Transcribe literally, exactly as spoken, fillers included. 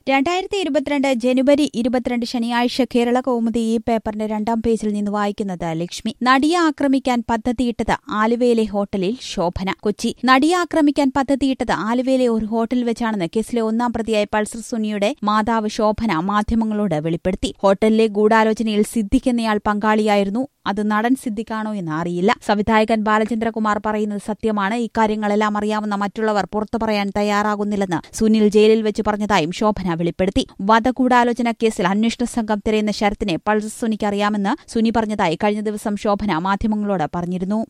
രണ്ടായിരത്തി ഇരുപത്തിരണ്ട് ജനുവരി ഇരുപത്തിരണ്ട് ശനിയാഴ്ച കേരള കൗമുദി ഈ പേപ്പറിന്റെ രണ്ടാം പേജിൽ നിന്ന് വായിക്കുന്നത് ലക്ഷ്മി. നടിയെ ആക്രമിക്കാൻ പദ്ധതിയിട്ടത് ആലുവയിലെ ഹോട്ടലിൽ ശോഭന. കൊച്ചി. നടിയെ ആക്രമിക്കാൻ പദ്ധതിയിട്ടത് ആലുവയിലെ ഒരു ഹോട്ടലിൽ വെച്ചാണെന്ന് കേസിലെ ഒന്നാം പ്രതിയായ പൾസർ സുനിയുടെ മാതാവ് ശോഭന മാധ്യമങ്ങളോട് വെളിപ്പെടുത്തി. ഹോട്ടലിലെ ഗൂഢാലോചനയിൽ സിദ്ദിഖ് എന്നയാൾ പങ്കാളിയായിരുന്നു. അത് നടൻ സിദ്ദിഖാണോ എന്ന് അറിയില്ല. സംവിധായകൻ ബാലചന്ദ്രകുമാർ പറയുന്നത് സത്യമാണ്. ഇക്കാര്യങ്ങളെല്ലാം അറിയാവുന്ന മറ്റുള്ളവർ പുറത്തു പറയാൻ തയ്യാറാകുന്നില്ലെന്ന് സുനിൽ ജയിലിൽ വെച്ച് പറഞ്ഞതായും ശോഭന വെളിപ്പെടുത്തി. വധഗൂഢാലോചന കേസിൽ അന്വേഷണ സംഘം തിരയുന്ന ശരത്തിനെ പൾസർ സുനിക്ക് അറിയാമെന്ന് സുനി പറഞ്ഞതായി കഴിഞ്ഞ ദിവസം ശോഭന മാധ്യമങ്ങളോട് പറഞ്ഞിരുന്നു.